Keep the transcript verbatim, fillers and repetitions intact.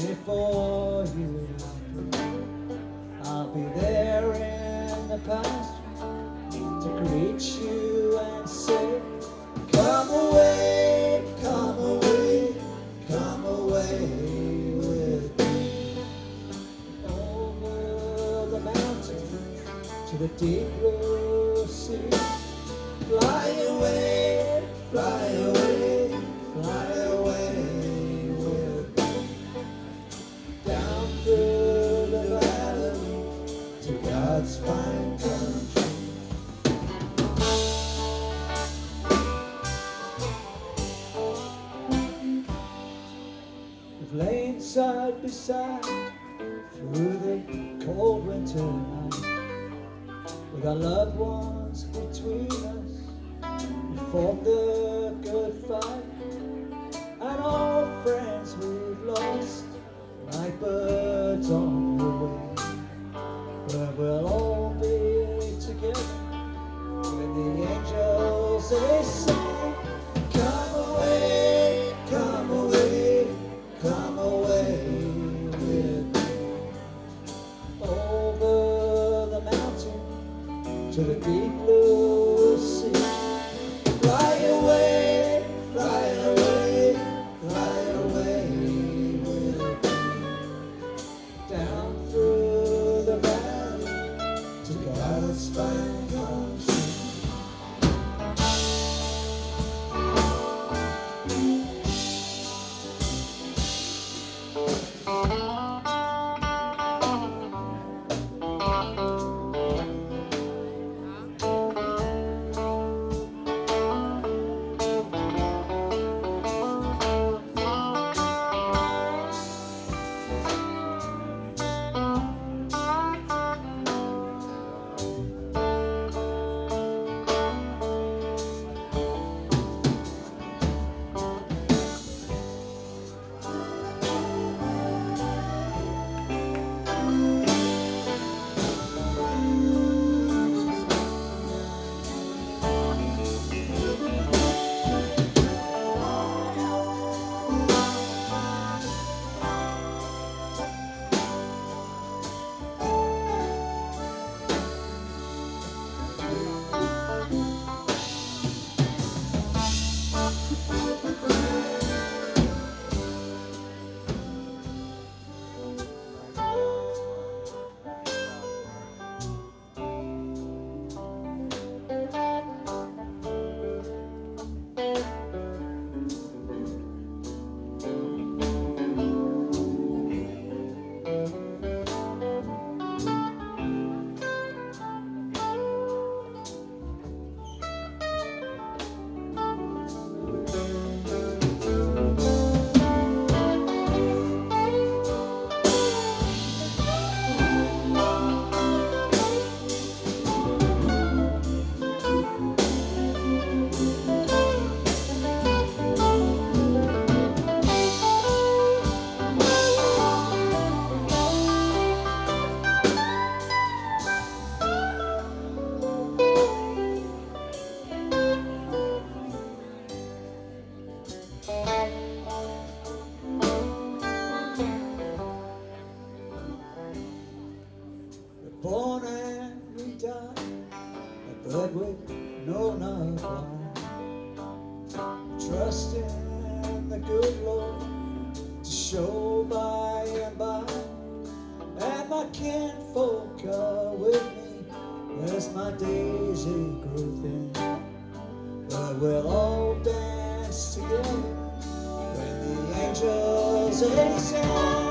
before you. I'll be there in the past to greet you and say, come away, come away, come away with me. Over the mountains to the deep blue sea. Fly away, fly away, fly away with me. Down through the valley to God's fine country. We've lain side by side through the cold winter night, with our loved ones between us. We fought the good fight, and all friends we've lost, like birds on the wing. Where we'll all be together when the angels they sing, come away, come away, come away with me. Over the mountain to the deep blue sea. Fly away, fly away, fly away with me. Down through the valley to God's fine country. Born and we die, a bird with no not one. Trust in the good Lord to show by and by, and my kinfolk are with me as my days they grow thin. But we'll all dance together when the angels they sing.